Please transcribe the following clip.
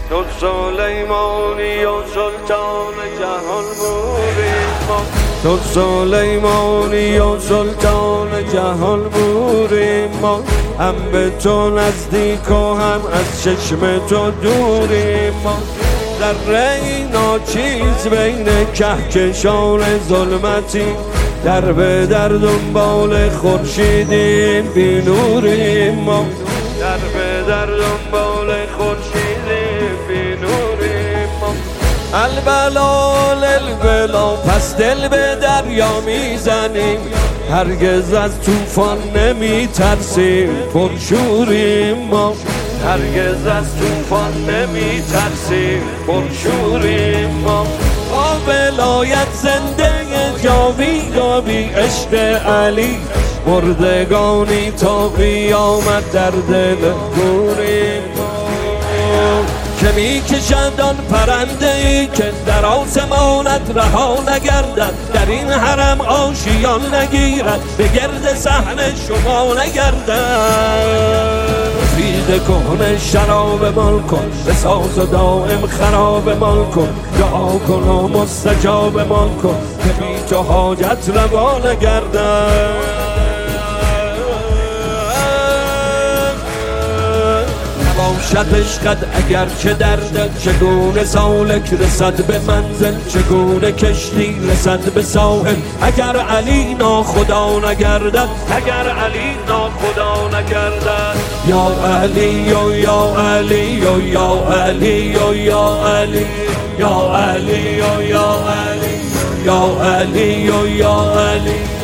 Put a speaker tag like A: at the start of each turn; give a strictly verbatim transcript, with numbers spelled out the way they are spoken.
A: تو سلیمانی و سلطان جهان بودی ما، تو سلیمانی و سلطان جهان بودی ما، هم به تو نزدیک و هم از چشم تو دوریم ما. ذره ناچیز بین کهکشان ظلمتی، در به در دنبال خورشیدیم بی نوریم ما، در به در دنبال خورشیدیم بی نوریم ما. البلا البلا پس دل به دریا میزنیم، هرگز از طوفان نمی ترسیم پرشوریم ما، هرگز از طوفان نمی ترسیم پرشوریم ما. با ولایت زنده جاویدانی عشق علی، مردگانی تا قیامت در دل گوریم ما. که می کشند آن پرنده ای که در آسمانت رها نگردد، در این حرم آشیان نگیرد، به گرد صحن شما نگردد. رفیق کهنه شراب مال کن، بساز و دائم خراب مال کن، دعا کن و مستجاب مال کن، که بی تو حاجت روا نگردد. نباشد عشقت اگر چه دردت، چگونه سالک رسد به منزل، چگونه کشتی رسد به ساحل، اگر علی ناخدا نگردد، اگر علی ناخدا نگردد. یا علی و یا علی و یا علی و یا علی، یا علی و یا علی، یا علی و یا علی.